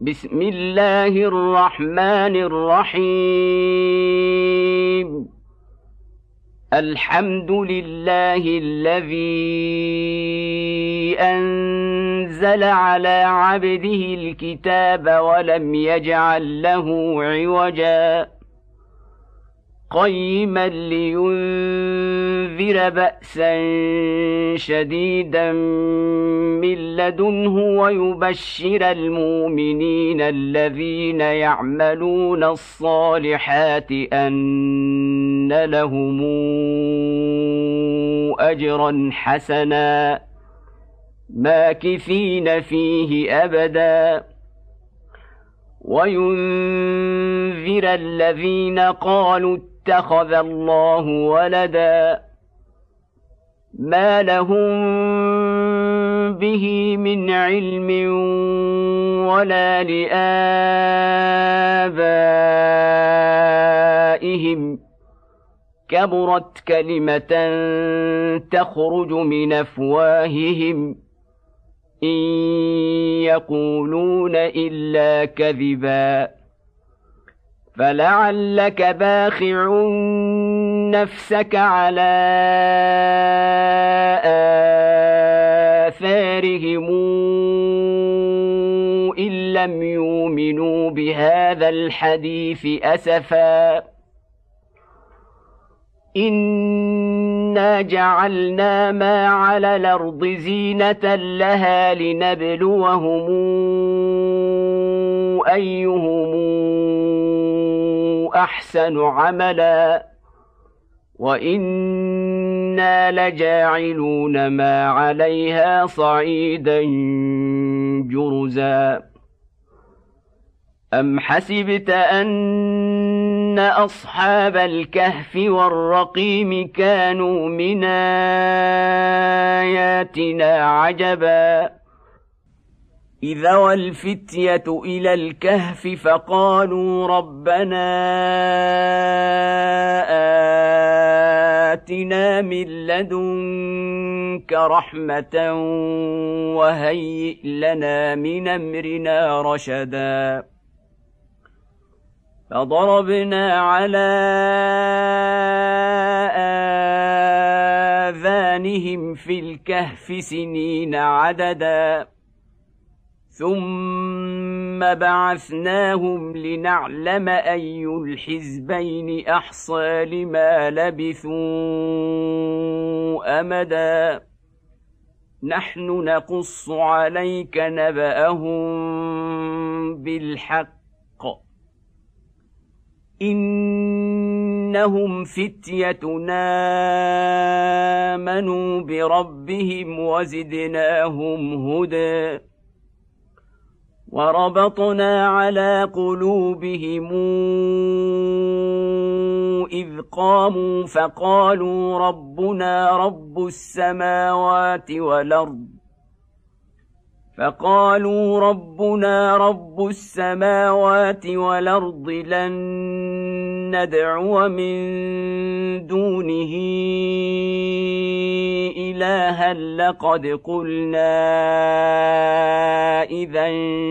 بسم الله الرحمن الرحيم. الحمد لله الذي أنزل على عبده الكتاب ولم يجعل له عوجا قيما لينذر بأسا شديدا من لدنه ويبشر المؤمنين الذين يعملون الصالحات أن لهم أجرا حسنا ماكثين فيه أبدا وينذر الذين قالوا اتخذ الله ولدا ما لهم به من علم ولا لآبائهم كبرت كلمة تخرج من أفواههم إن يقولون إلا كذبا فلعلك باخع نفسك على آثارهم إن لم يؤمنوا بهذا الحديث أسفا إنا جعلنا ما على الأرض زينة لها لنبلوهم أيهم أحسن عملا وإنا لجاعلون ما عليها صعيدا جرزا أم حسبت أن أصحاب الكهف والرقيم كانوا من آياتنا عجبا إذا والفتية إلى الكهف فقالوا ربنا آتنا من لدنك رحمة وهيئ لنا من أمرنا رشدا فضربنا على آذانهم في الكهف سنين عددا ثم بعثناهم لنعلم أي الحزبين أحصى لما لبثوا أمدا نحن نقص عليك نبأهم بالحق إنهم فتيتنا آمنوا بربهم وزدناهم هدى وربطنا على قلوبهم إذ قاموا فقالوا ربنا رب السماوات والأرض لن ندعو من دونه إلها لقد قلنا إذا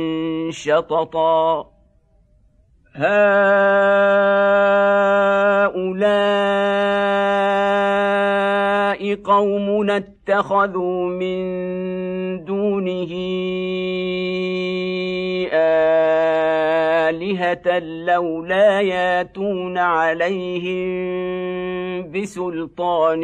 شططا هؤلاء قومنا اتخذوا من دونه آلهة لولا ياتون عليهم بسلطان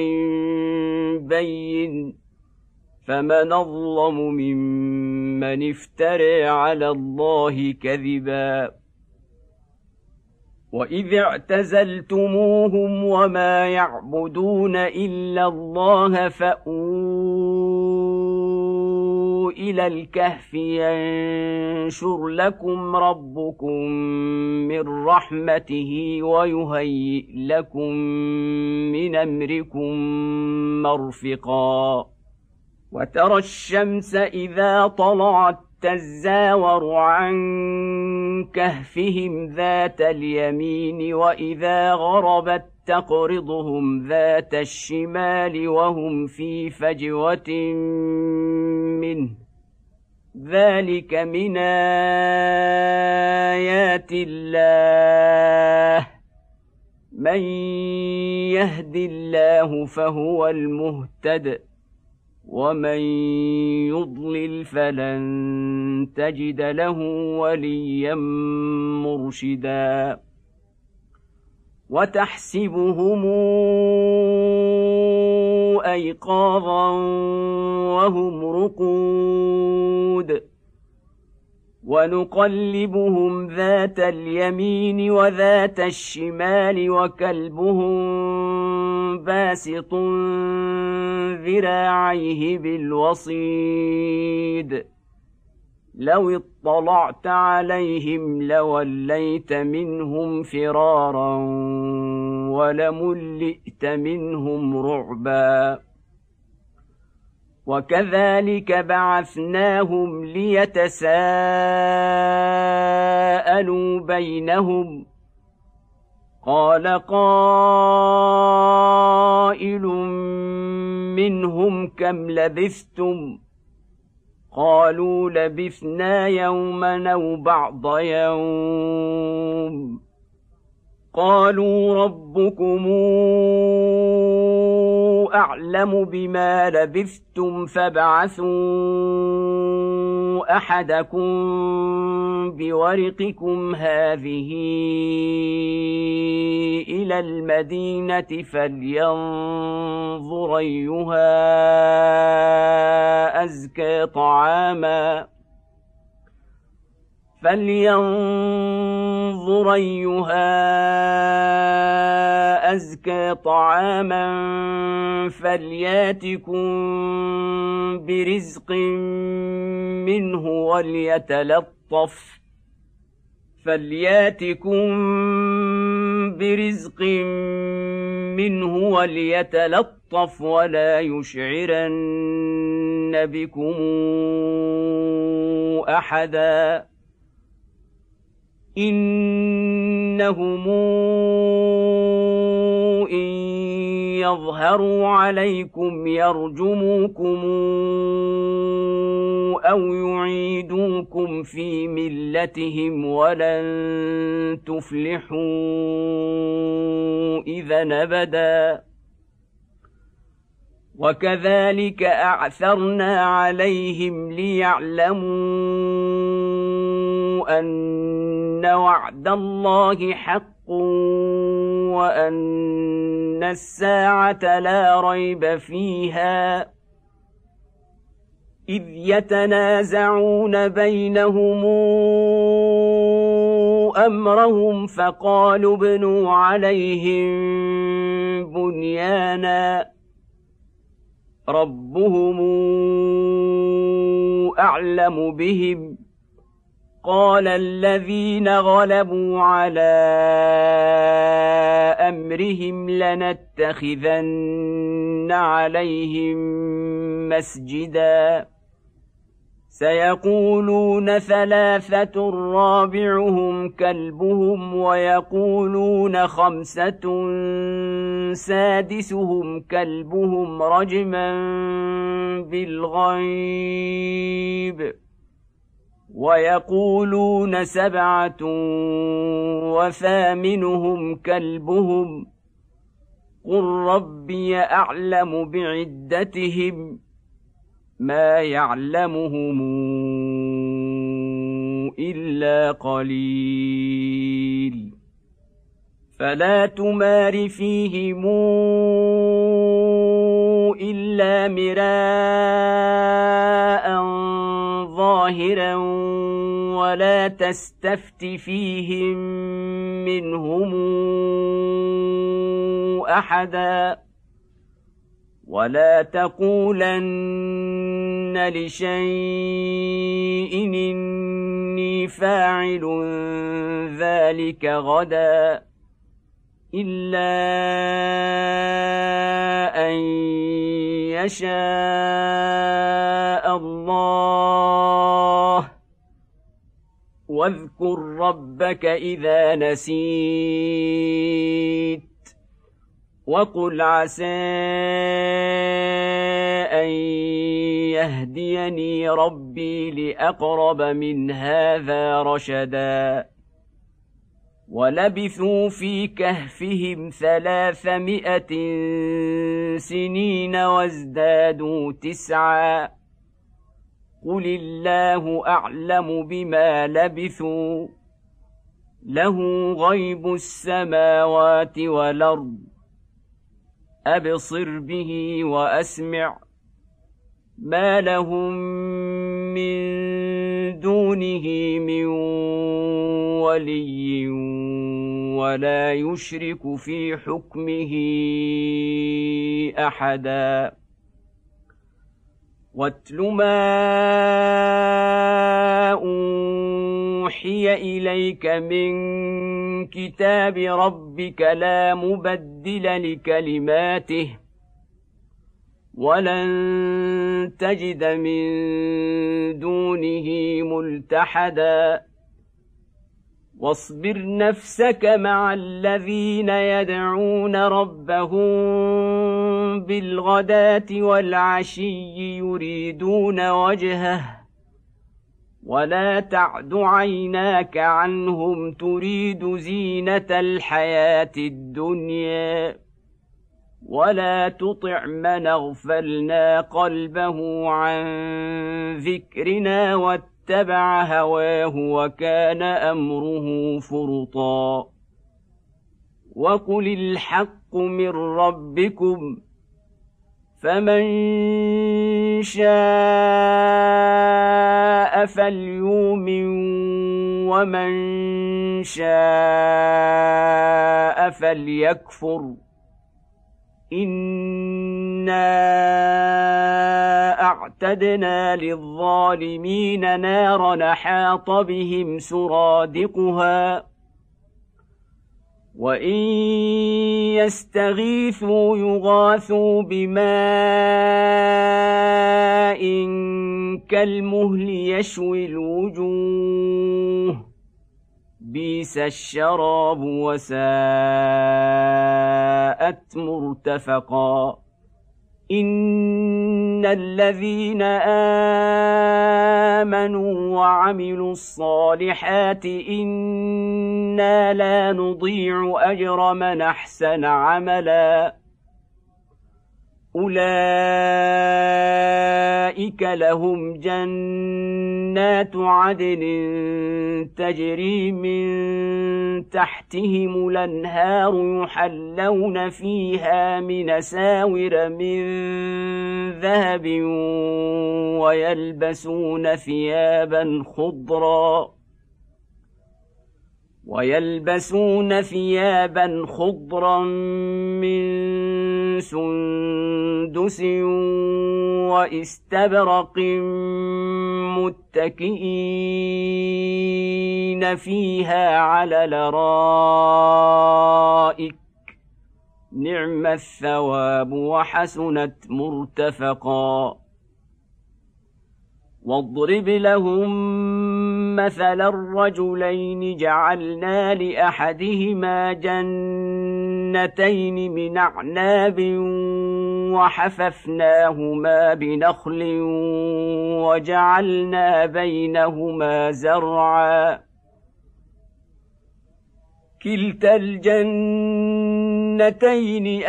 بين فمن أظلم ممن افترى على الله كذبا وإذ اعتزلتموهم وما يعبدون إلا الله فأووا إلى الكهف ينشر لكم ربكم من رحمته ويهيئ لكم من أمركم مرفقا وترى الشمس إذا طلعت تزاور عن كهفهم ذات اليمين وإذا غربت تقرضهم ذات الشمال وهم في فجوة منه ذلك من آيات الله من يهد الله فهو المهتد ومن يضلل فلن تجد له وليا مرشدا وتحسبهم أيقاظا وهم رقود ونقلبهم ذات اليمين وذات الشمال وكلبهم باسط ذراعيه بالوصيد لو اطلعت عليهم لوليت منهم فرارا ولملئت منهم رعبا وكذلك بعثناهم ليتساءلوا بينهم قال قائل منهم كم لبثتم قالوا لبثنا يوما أو بعض يوم قالوا ربكم أعلم بما لبثتم فابعثوا أحدكم بورقكم هذه إلى المدينة فلينظر أيها أزكى طعاما فلياتكم برزق منه وليتلطف ولا يشعرن بكم أحدا إنهم إن يظهروا عليكم يرجموكم أو يعيدوكم في ملتهم ولن تفلحوا إذا أبدا وكذلك أعثرنا عليهم ليعلموا أن وعد الله حق وأن الساعة لا ريب فيها إذ يتنازعون بينهم أمرهم فقالوا ابنوا عليهم بنيانا ربهم أعلم بهم قال الذين غلبوا على أمرهم لنتخذن عليهم مسجدا سيقولون ثلاثة رابعهم كلبهم ويقولون خمسة سادسهم كلبهم رجما بالغيب ويقولون سبعة وثامنهم كلبهم قل ربي أعلم بعدتهم ما يعلمهم إلا قليل فلا تمار فيهم إلا مراء ظاهرا ولا تستفت فيهم منهم أحدا ولا تقولن لشيء إني فاعل ذلك غدا إلا أن يشاء الله واذكر ربك إذا نسيت وقل عسى أن يهديني ربي لأقرب من هذا رشدا ولبثوا في كهفهم 300 سنين وازدادوا 9 قل الله أعلم بما لبثوا له غيب السماوات والأرض أبصر به وأسمع ما لهم من دونه من ولي ولا يشرك في حكمه أحدا واتل ما أوحي إليك من كتاب ربك لا مبدل لكلماته ولن تجد من دونه ملتحدا واصبر نفسك مع الذين يدعون ربهم بالغداة والعشي يريدون وجهه ولا تعد عيناك عنهم تريد زينة الحياة الدنيا ولا تطع من اغفلنا قلبه عن ذكرنا واتبع هواه وكان أمره فرطا وقل الحق من ربكم فمن شاء فليؤمن ومن شاء فليكفر إنا أعتدنا للظالمين نارا حاط بهم سرادقها وإن يستغيثوا يغاثوا بماء كالمهل يشوي الوجوه بئس الشراب وساءت مرتفقا إن الذين آمنوا وعملوا الصالحات إنا لا نضيع أجر من أحسن عملا أولئك لهم جنات عدن تجري من تحتهم الأنهار يحلون فيها من أساور من ذهب ويلبسون ثيابا خضرا من سندس واستبرق متكئين فيها على الأرائك نعم الثواب وحسنت مرتفقا واضرب لهم مثل الرجلين جعلنا لأحدهما جنتين من أعناب وحففناهما بنخل وجعلنا بينهما زرعا كلتا الجنتين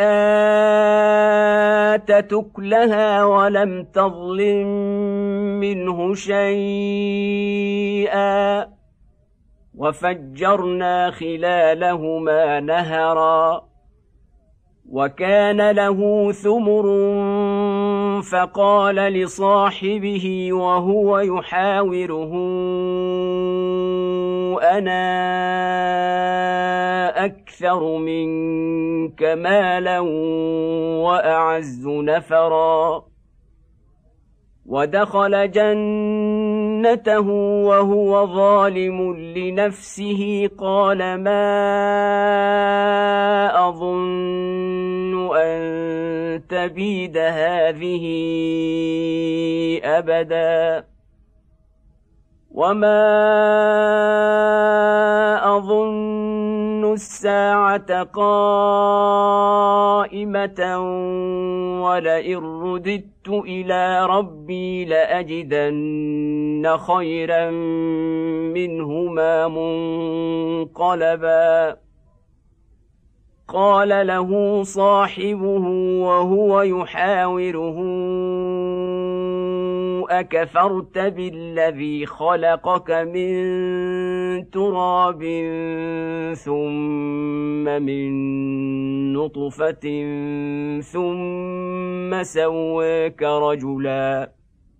آتت أكلها ولم تظلم منه شيئا وفجرنا خلالهما نهرا وكان له ثمر فقال لصاحبه وهو يحاوره أنا أكثر منك مالا وأعز نفرا ودخل جنته وهو ظالم لنفسه قال ما أظن أن تبيد هذه أبدا وما أظن الساعة قائمة ولئن رددت رددت إلى ربي لأجدن خيرا منهما منقلبا. قال له صاحبه وهو يحاوره: أكفرت بالذي خلقك من تراب ثم من نطفة ثم سواك رجلا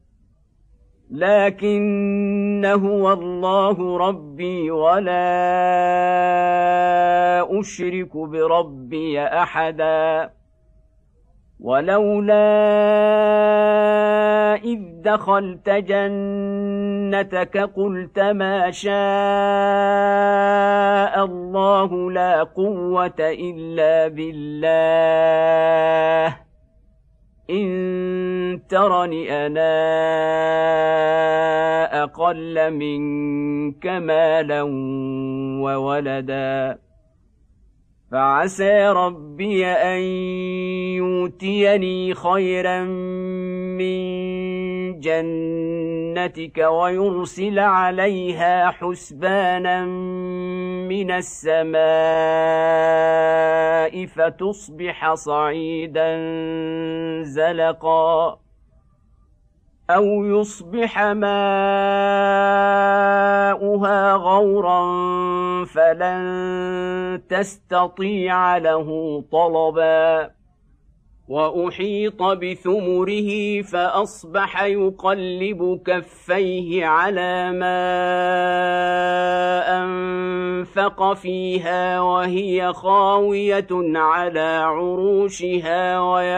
لكن هو الله ربي ولا أشرك بربي أحدا. ولولا إذ دخلت جنتك قلت ما شاء الله لا قوة إلا بالله إن ترني أنا أقل منك مالا وولدا فعسى ربي أن يؤتيني خيرا من جنتك ويرسل عليها حسبانا من السماء فتصبح صعيدا زلقا أو يصبح ماؤها غورا فلن تستطيع له طلبا. وأحيط بثمره فأصبح يقلب كفيه على ما أنفق فيها وهي خاوية على عروشها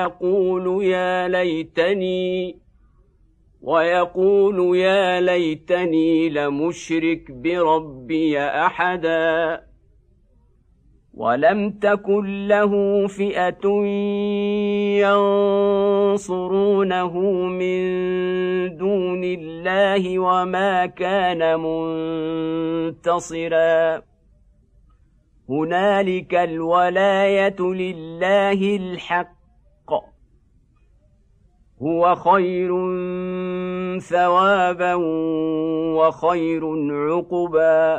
ويقول يا ليتني لمشرك بربي أحدا. ولم تكن له فئة ينصرونه من دون الله وما كان منتصرا. هنالك الولاية لله الحق هو خير ثوابا وخير عقبا.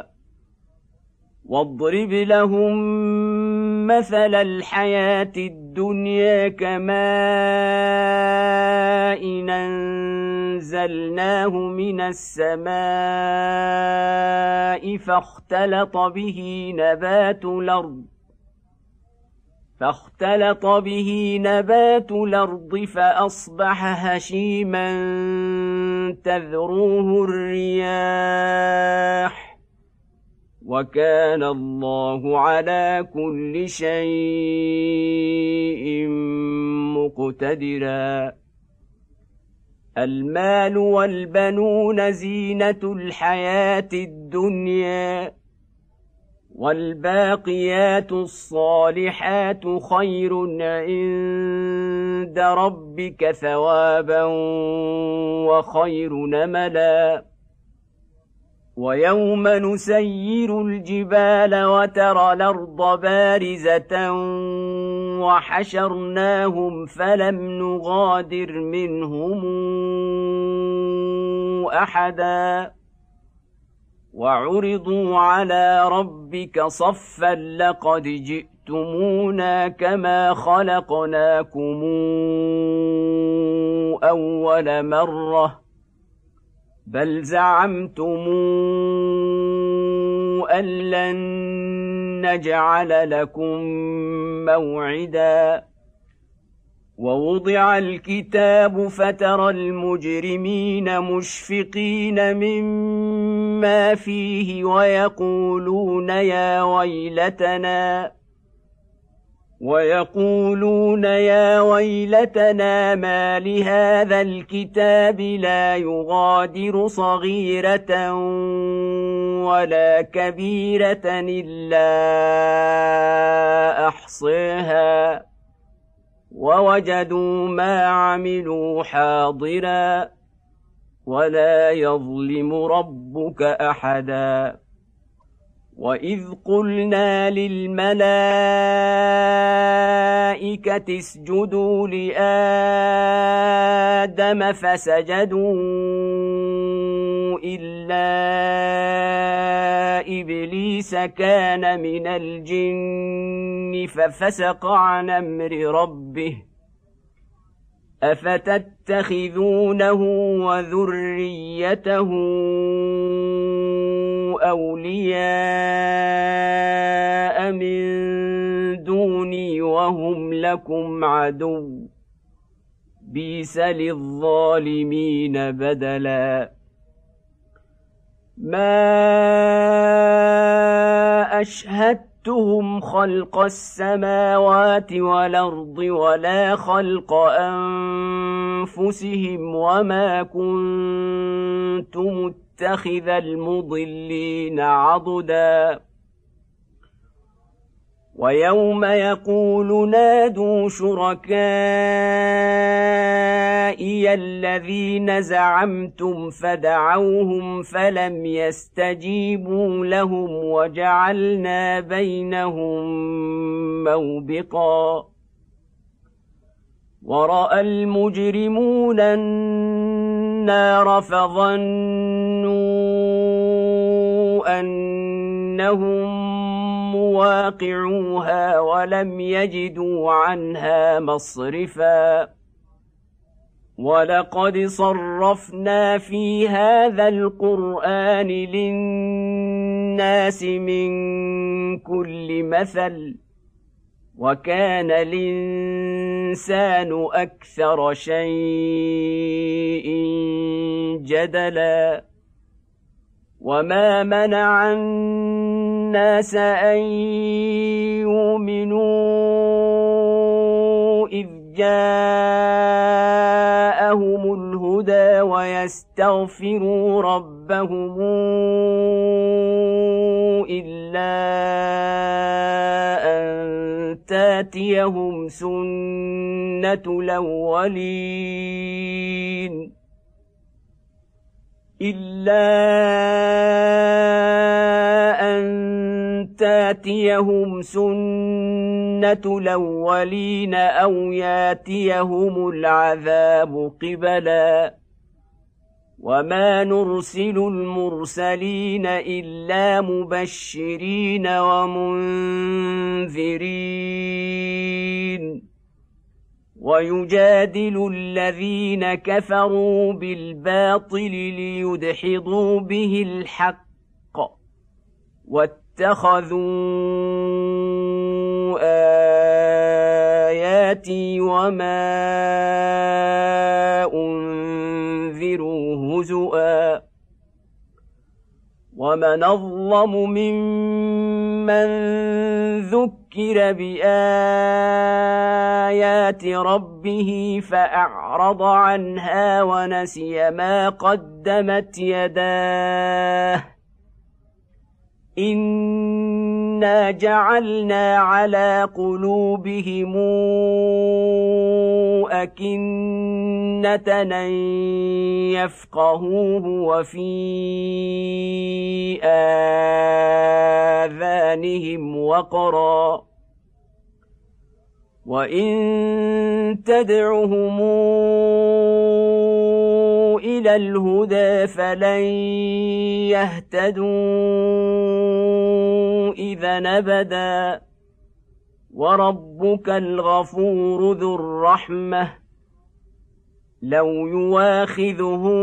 واضرب لهم مثل الحياة الدنيا كماء أنزلناه من السماء فاختلط به نبات الأرض فأصبح هشيما تذروه الرياح وكان الله على كل شيء مقتدرا. المال والبنون زينة الحياة الدنيا والباقيات الصالحات خير عند ربك ثوابا وخير نملا. ويوم نسير الجبال وترى الأرض بارزة وحشرناهم فلم نغادر منهم أحدا وعرضوا على ربك صفا لقد جئتمونا كما خلقناكم أول مرة بل زعمتم أن لن نجعل لكم موعدا. ووضع الكتاب فترى المجرمين مشفقين مما فيه ويقولون يا ويلتنا ما لهذا الكتاب لا يغادر صغيرة ولا كبيرة إلا أحصاها ووجدوا ما عملوا حاضرا ولا يظلم ربك أحدا. وإذ قلنا للملائكة اسجدوا لآدم فسجدوا إلا إبليس كان من الجن ففسق عن أمر ربه أفتتخذونه وذريته أولياء من دوني وهم لكم عدو بئس للظالمين بدلا ما أشهدتهم خلق السماوات والأرض ولا خلق أنفسهم وما كنت متخذ المضلين عضدا ويوم يقول نادوا شركائي الذين زعمتم فدعوهم فلم يستجيبوا لهم وجعلنا بينهم موبقا ورأى المجرمون النار فظنوا أنهم مواقعوها ولم يجدوا عنها مصرفا ولقد صرفنا في هذا القرآن للناس من كل مثل وكان الإنسان أكثر شيء جدلا وما منع الناس أن يؤمنوا إذ جاءهم الهدى ويستغفروا ربهم إلا أن تاتيهم سنة الأولين إلا أن تاتيهم سنة الأولين أو ياتيهم العذاب قبلا وما نرسل المرسلين إلا مبشرين ومنذرين ويجادل الذين كفروا بالباطل ليدحضوا به الحق واتخذوا آياتي وما أنذروا هزؤا ومن أظلم ممن ذكر بآيات ربه فأعرض عنها ونسي ما قدمت يداه إنا جعلنا على قلوبهم أكنة أن يفقهوه وفي آذانهم وقرا وإن تدعهم إلى الهدى فلن يهتدوا إذا أبدا وربك الغفور ذو الرحمة لو يواخذهم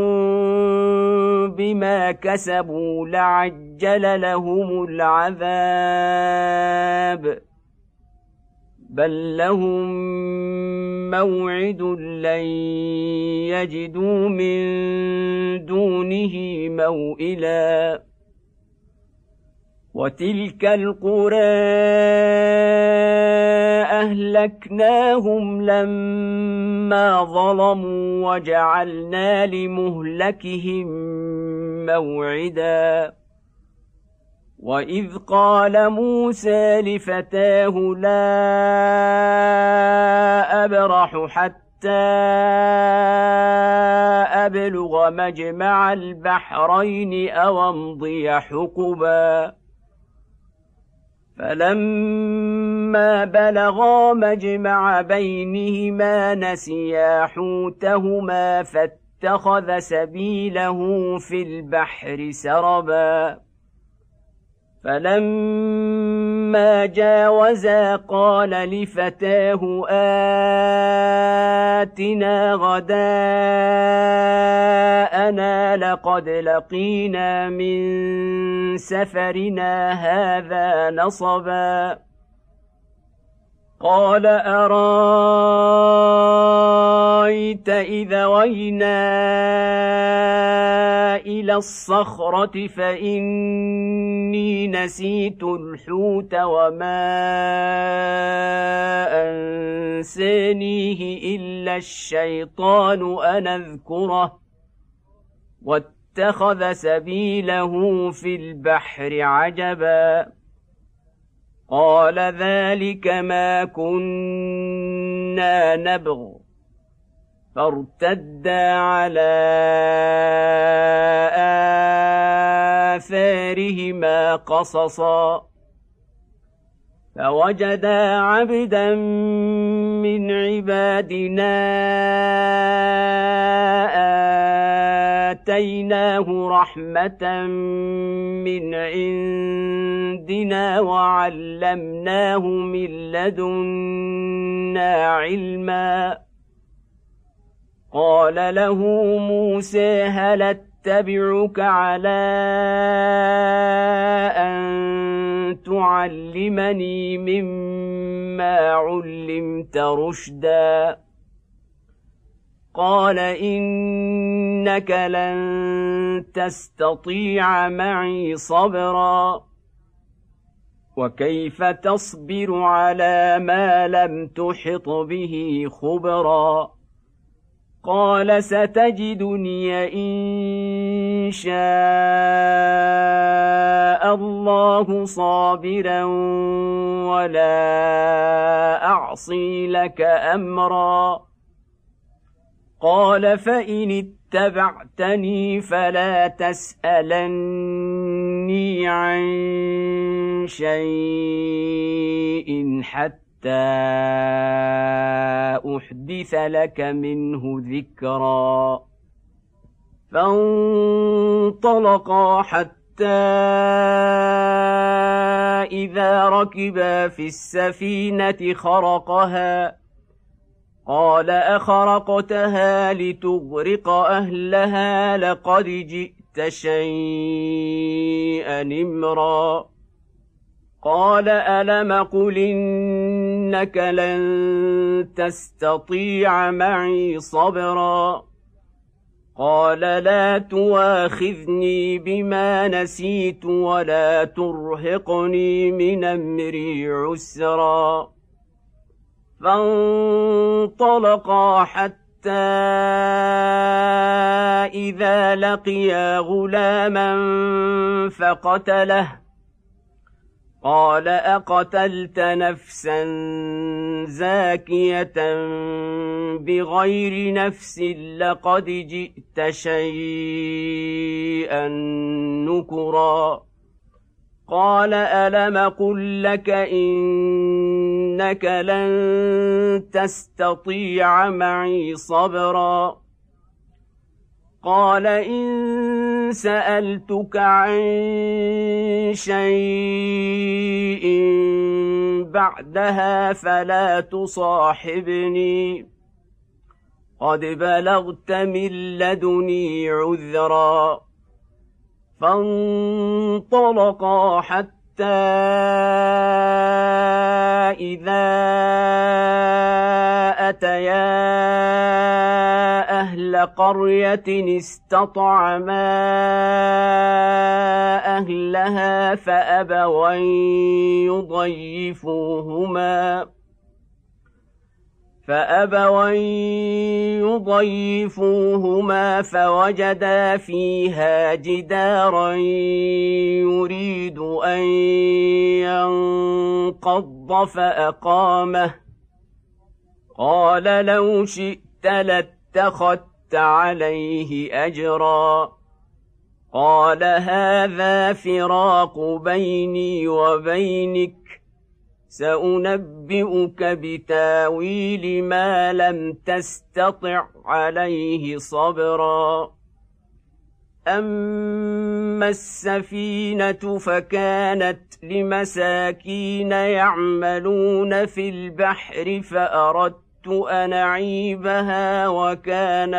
بما كسبوا لعجل لهم العذاب بل لهم موعد لن يجدوا من دونه موئلا وتلك القرى أهلكناهم لما ظلموا وجعلنا لمهلكهم موعدا وإذ قال موسى لفتاه لا أبرح حتى أبلغ مجمع البحرين أو أمضي حقبا فلما بلغا مجمع بينهما نسيا حوتهما فاتخذ سبيله في البحر سربا فلما جاوزا قال لفتاه آتنا غداءنا لقد لقينا من سفرنا هذا نصبا قال أرأيت إذا وينا إلى الصخرة فإني نسيت الحوت وما أنسانيه إلا الشيطان أن أذكره واتخذ سبيله في البحر عجبا قال ذلك ما كنا نبغ فارتدا على آثارهما قصصا فوجدا عبدا من عبادنا آتيناه رحمة من عندنا وعلمناه من لدنا علما قال له موسى هل اتبعك على أن تعلمني مما علمت رشدا قال إنك لن تستطيع معي صبرا وكيف تصبر على ما لم تحط به خبرا قال ستجدني إن شاء الله صابرا ولا أعصي لك أمرا قال فإن اتبعتني فلا تسألني عن شيء حتى أحدث لك منه ذكرا فانطلقا حتى إذا ركبا في السفينة خرقها قال أخرقتها لتغرق أهلها لقد جئت شيئا إمرا قال ألم قل إنك لن تستطيع معي صبرا قال لا تواخذني بما نسيت ولا ترهقني من أمري عسرا فانطلقا حتى إذا لقيا غلاما فقتله قال أقتلت نفسا زاكية بغير نفس لقد جئت شيئا نكرا قال ألم قل لك إنك لن تستطيع معي صبرا قال إن سألتك عن شيء بعدها فلا تصاحبني قد بلغت من لدني عذرا فانطلقا حتى إذا أتيا أهل قرية استطعما أهلها فأبوا يضيفوهما فوجدا فيها جدارا يريد أن ينقض فأقامه قال لو شئت لاتخذت عليه أجرا قال هذا فراق بيني وبينك سأنبئك بتاويل ما لم تستطع عليه صبرا أما السفينة فكانت لمساكين يعملون في البحر فأردت أن أعيبها وكان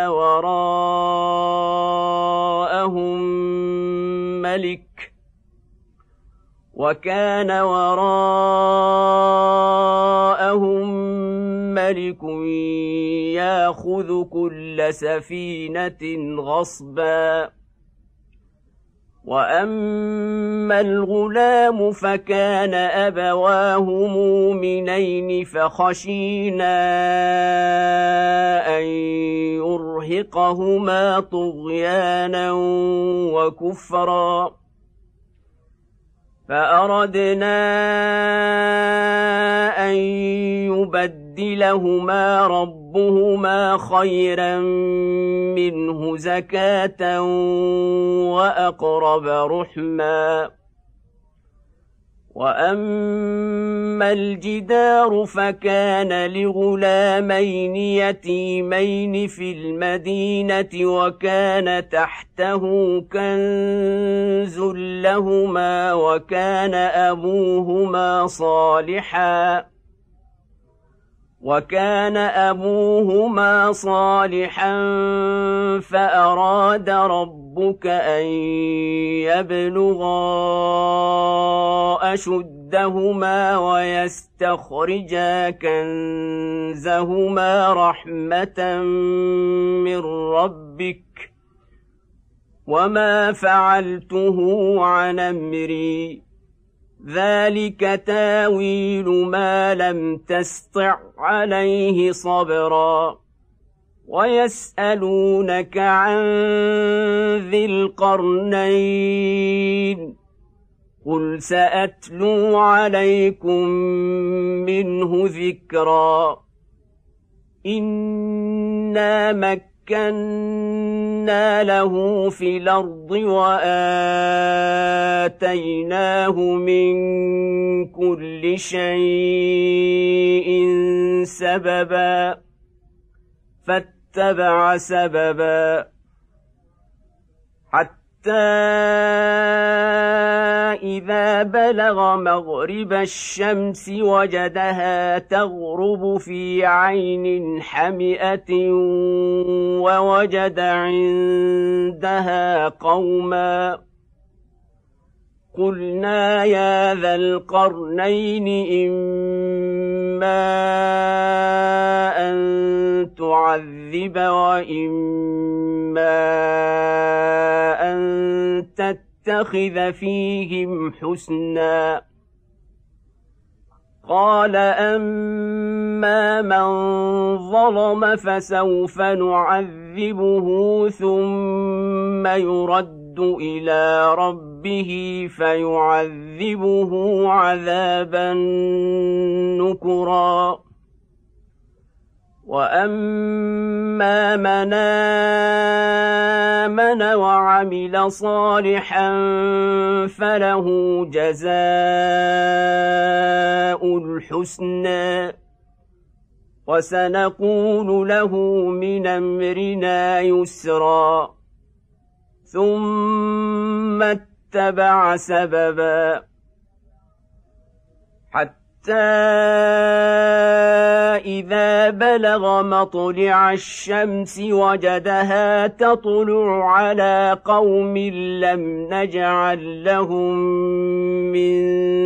وراءهم ملك يأخذ كل سفينة غصبا وأما الغلام فكان أبواه مؤمنين فخشينا أن يرهقهما طغيانا وكفرا فأردنا أن يبدلهما ربهما خيرا منه زكاة وأقرب رحما وأما الجدار فكان لغلامين يتيمين في المدينة وكان تحته كنز لهما وكان أبوهما صالحا فأراد ربك أن يبلغا أشدهما ويستخرجا كنزهما رحمة من ربك وما فعلته عن أمري ذلك تاويل ما لم تسطع عليه صبرا ويسألونك عن ذي القرنين قل سأتلو عليكم منه ذكرا إنا مكنا له في الأرض وآتيناه من كل شيء سببا فاتبع سببا حتى إذا بلغ مغرب الشمس وجدها تغرب في عين حمئة ووجد عندها قوما قلنا يا ذا القرنين إما أن تعذب وإما أن تتخذ فيهم حسنا قال أما من ظلم فسوف نعذبه ثم يرد إلى ربه فيعذبه عذابا نكرا وأما من آمن وعمل صالحا فله جزاء الحسنى وسنقول له من أمرنا يسرا ثم اتبع سببا حتى إذا بلغ مطلع الشمس وجدها تطلع على قوم لم نجعل لهم من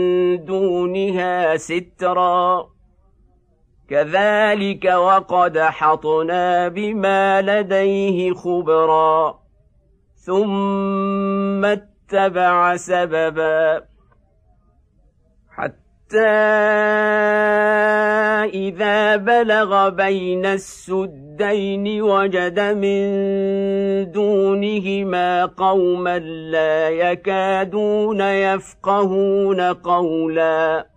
دونها سترا كذلك وقد أحطنا بما لديه خبرا ثم اتبع سببا حتى إذا بلغ بين السدين وجد من دونهما قوما لا يكادون يفقهون قولا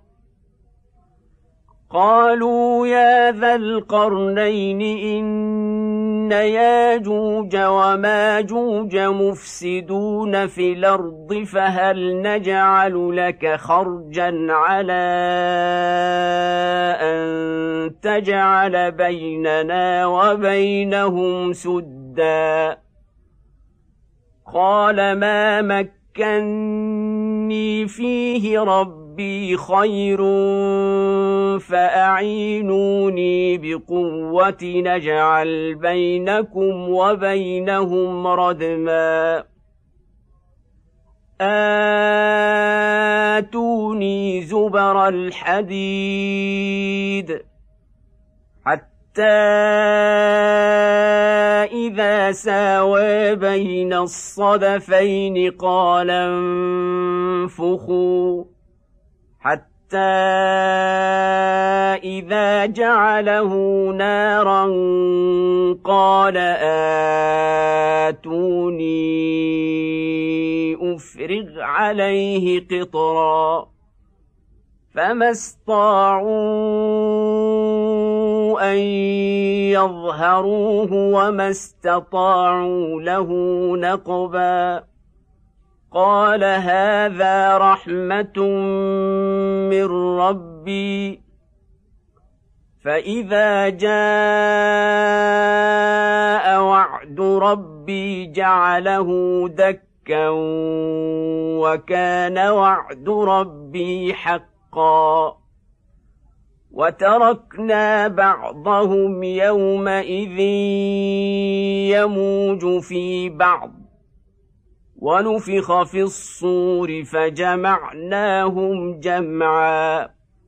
قالوا يا ذا القرنين إن ياجوج وماجوج مفسدون في الأرض فهل نجعل لك خرجا على أن تجعل بيننا وبينهم سدا قال ما مكني فيه ربي خير فأعينوني بقوة نجعل بينكم وبينهم ردما آتوني زبر الحديد حتى إذا ساوى بين الصدفين قال انفخوا حتى إذا جعله نارا قال آتوني أفرغ عليه قطرا فما استطاعوا أن يظهروه وما استطاعوا له نقبا قال هذا رحمة من ربي فإذا جاء وعد ربي جعله دكا وكان وعد ربي حقا وتركنا بعضهم يومئذ يموج في بعض ونفخ في الصور فجمعناهم جمعا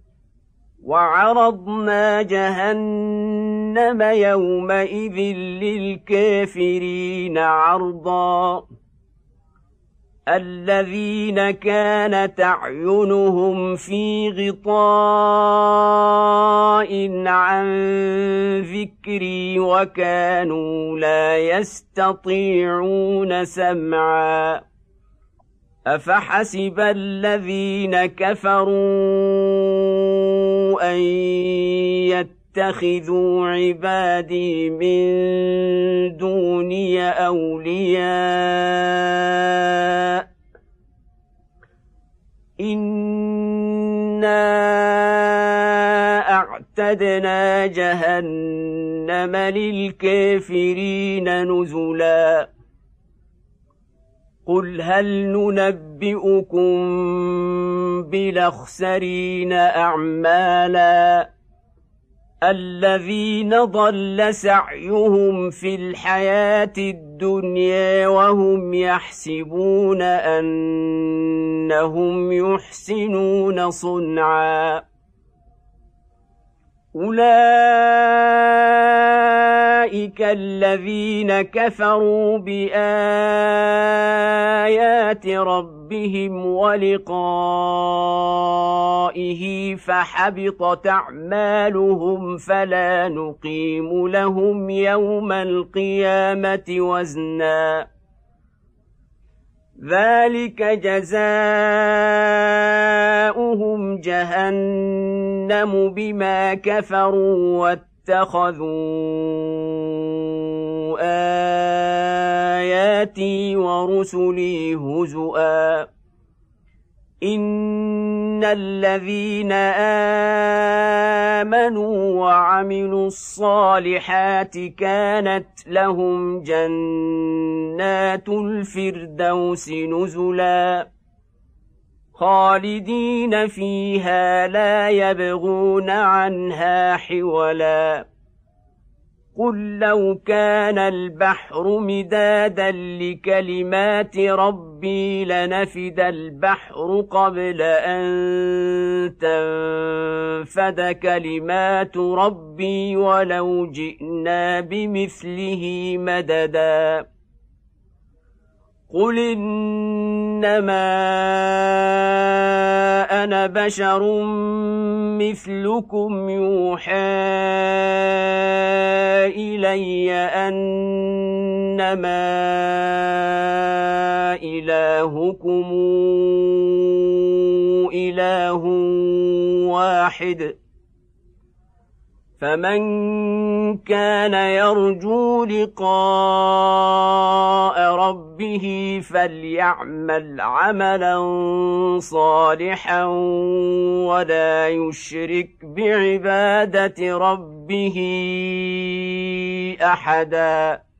وعرضنا جهنم يومئذ للكافرين عرضا الذين كانت أعينهم في غطاء عن ذكري وكانوا لا يستطيعون سمعا أفحسب الذين كفروا أن يتخذوا عبادي من دوني أولياء إنا أعتدنا جهنم للكافرين نزلا قل هل ننبئكم بالأخسرين أعمالا الذين ضل سعيهم في الحياة الدنيا وهم يحسبون أنهم يحسنون صنعا أولئك الذين كفروا بآيات ربهم ولقائه فحبطت أعمالهم فلا نقيم لهم يوم القيامة وزنا ذلك جزاؤهم جهنم بما كفروا واتخذوا آياتي ورسلي هزؤا إن الذين آمنوا وعملوا الصالحات كانت لهم جنات الفردوس نزلا خالدين فيها لا يبغون عنها حولا قل لو كان البحر مدادا لكلمات ربي لنفد البحر قبل أن تنفد كلمات ربي ولو جئنا بمثله مددا قل إنما أنا بشر مثلكم يوحى إلي أنما إلهكم إله واحد فمن كان يرجو لقاء ربه فليعمل عملا صالحا ولا يشرك بعبادة ربه أحدا.